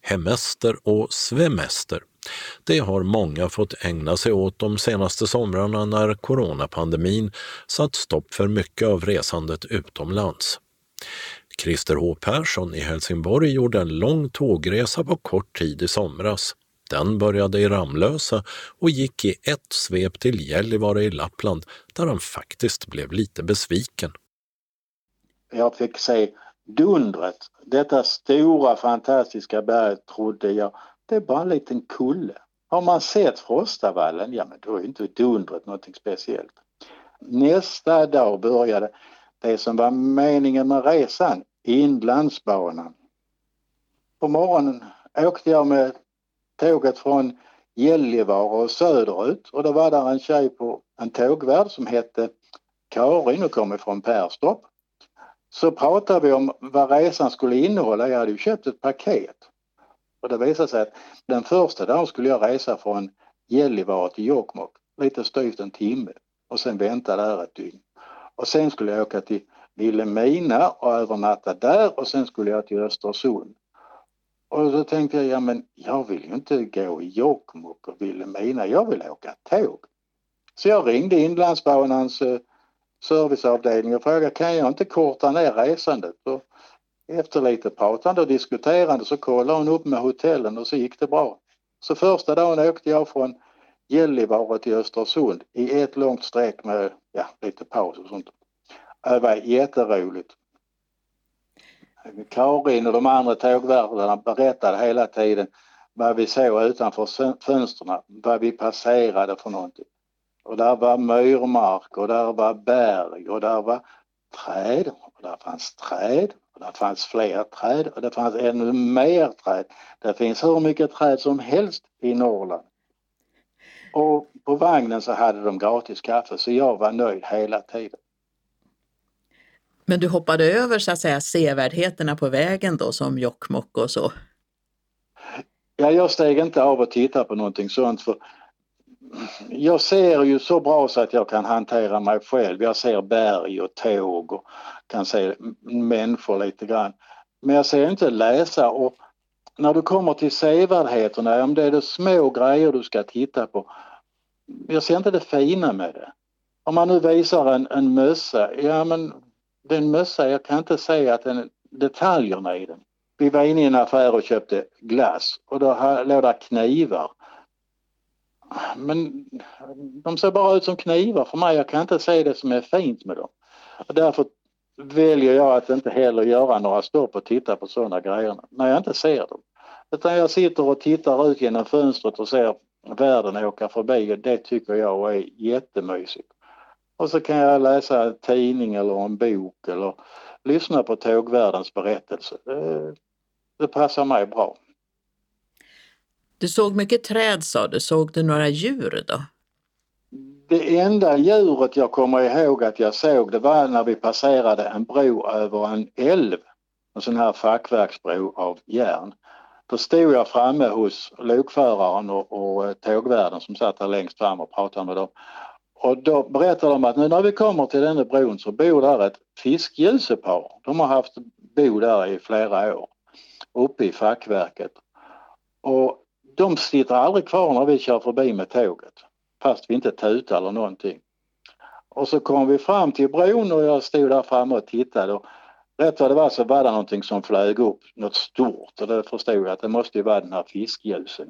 hemester och svemester. Det har många fått ägna sig åt de senaste somrarna när coronapandemin satt stopp för mycket av resandet utomlands. Christer H. Persson i Helsingborg gjorde en lång tågresa på kort tid i somras. Den började i Ramlösa och gick i ett svep till Gällivare i Lappland, där han faktiskt blev lite besviken. Jag fick se dundret. Detta stora fantastiska berg trodde jag, det är bara en liten kulle. Har man sett Frostavallen, ja men då är inte dundret någonting speciellt. Nästa dag började det som var meningen med resan, Inlandsbanan. På morgonen åkte jag med tåget från Gällivare och söderut och då var där en tjej på en tågvärd som hette Karin och kom ifrån Perstorp. Så pratade vi om vad resan skulle innehålla. Jag hade ju köpt ett paket. Och det visade sig att den första dagen skulle jag resa från Gällivare till Jokkmokk. Lite styvt en timme. Och sen vänta där ett dygn. Och sen skulle jag åka till Vilhelmina och övernatta där. Och sen skulle jag till Östersund. Och då tänkte jag, ja men jag vill ju inte gå i Jokkmokk och Vilhelmina. Jag vill åka tåg. Så jag ringde Inlandsbanans serviceavdelning och frågade, kan jag inte korta ner resandet? Och efter lite pratande och diskuterande så kollade hon upp med hotellen och så gick det bra. Så första dagen åkte jag från Gällivare till Östersund i ett långt sträck med lite paus och sånt. Det var jätteroligt. Karin och de andra tågvärdarna berättade hela tiden vad vi såg utanför fönsterna, vad vi passerade för någonting. Och där var myrmark och där var berg och där var träd och där fanns träd och där fanns fler träd och det fanns ännu mer träd. Det finns hur mycket träd som helst i Norrland. Och på vagnen så hade de gratis kaffe så jag var nöjd hela tiden. Men du hoppade över så att säga sevärdheterna på vägen då som Jokkmokk och så? Ja, jag steg inte av och tittade på någonting sånt för jag ser ju så bra så att jag kan hantera mig själv. Jag ser berg och tåg och kan se människor lite grann. Men jag ser inte läsa och när du kommer till sevärdheterna, om det är det små grejer du ska titta på. Jag ser inte det fina med det. Om man nu visar en mössa, ja men det är en mössa, jag kan inte säga att detaljerna i den. Vi var inne i en affär och köpte glass och då låg där knivar. Men de ser bara ut som knivar för mig. Jag kan inte se det som är fint med dem. Och därför väljer jag att inte heller göra några stopp och titta på sådana grejer när jag inte ser dem. Utan jag sitter och tittar ut genom fönstret och ser världen åka förbi och det tycker jag är jättemysigt. Och så kan jag läsa en tidning eller en bok eller lyssna på tågvärdens berättelse. Det passar mig bra. Du såg mycket träd sa du. Såg du några djur då? Det enda djuret jag kommer ihåg att jag såg det var när vi passerade en bro över en älv. En sån här fackverksbro av järn. Då stod jag framme hos lokföraren och tågvärden som satt där längst fram och pratade med dem. Och då berättade de att nu när vi kommer till den här bron så bor där ett fiskgjusepar. De har haft bo där i flera år. Uppe i fackverket. Och de sitter aldrig kvar när vi kör förbi med tåget. Fast vi inte tutar eller någonting. Och så kom vi fram till bron och jag stod där framme och tittade. Och rätt vad det var så var det någonting som flög upp. Något stort. Och då förstod jag att det måste ju vara den här fiskljusen.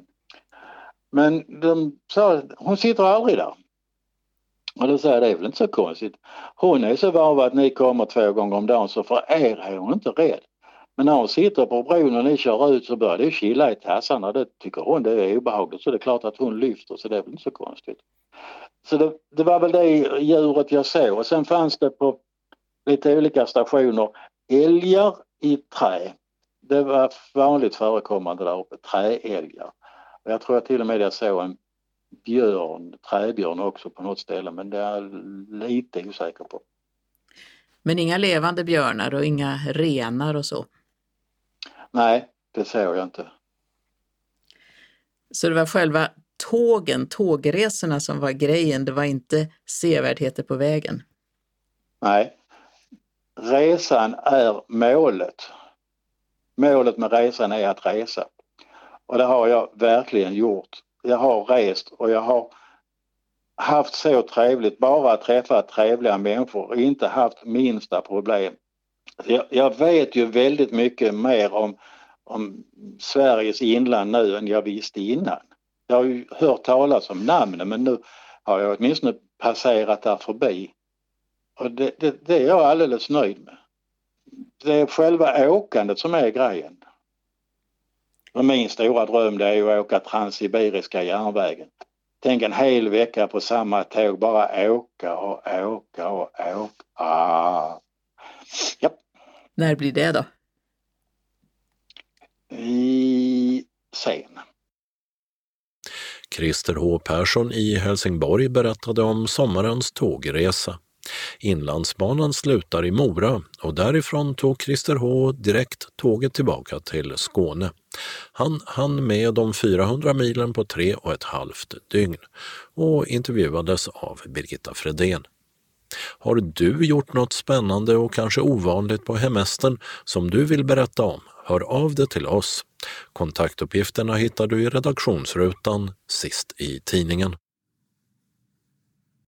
Men de sa hon sitter aldrig där. Och då sa jag det är väl inte så konstigt. Hon är så van att ni kommer 2 gånger om dagen så för er är hon inte rädd. Men när hon sitter på bron och ni kör ut så börjar det chilla i tassarna. Det tycker hon det är obehagligt. Så det är klart att hon lyfter så det är väl inte så konstigt. Så det var väl det djuret jag såg. Och sen fanns det på lite olika stationer älgar i trä. Det var vanligt förekommande där uppe. Träälgar. Och jag tror att till och med jag såg en träbjörn också på något ställe. Men det är jag lite osäker på. Men inga levande björnar och inga renar och så? Nej, det såg jag inte. Så det var själva tågresorna som var grejen, det var inte sevärdheter på vägen? Nej, resan är målet. Målet med resan är att resa. Och det har jag verkligen gjort. Jag har rest och jag har haft så trevligt, bara träffat trevliga människor och inte haft minsta problem. Jag vet ju väldigt mycket mer om Sveriges inland nu än jag visste innan. Jag har ju hört talas om namnen, men nu har jag åtminstone passerat där förbi. Och det är jag alldeles nöjd med. Det är själva åkandet som är grejen. Och min stora dröm, det är ju att åka Transsibiriska järnvägen. Tänk en hel vecka på samma tåg, bara åka och åka och åka. Ja. När blir det då? Sen. Christer H. Persson i Helsingborg berättade om sommarens tågresa. Inlandsbanan slutar i Mora och därifrån tog Christer H. direkt tåget tillbaka till Skåne. Han hann med de 400 milen på 3,5 dygn och intervjuades av Birgitta Fredén. Har du gjort något spännande och kanske ovanligt på hemestern som du vill berätta om? Hör av dig till oss. Kontaktuppgifterna hittar du i redaktionsrutan sist i tidningen.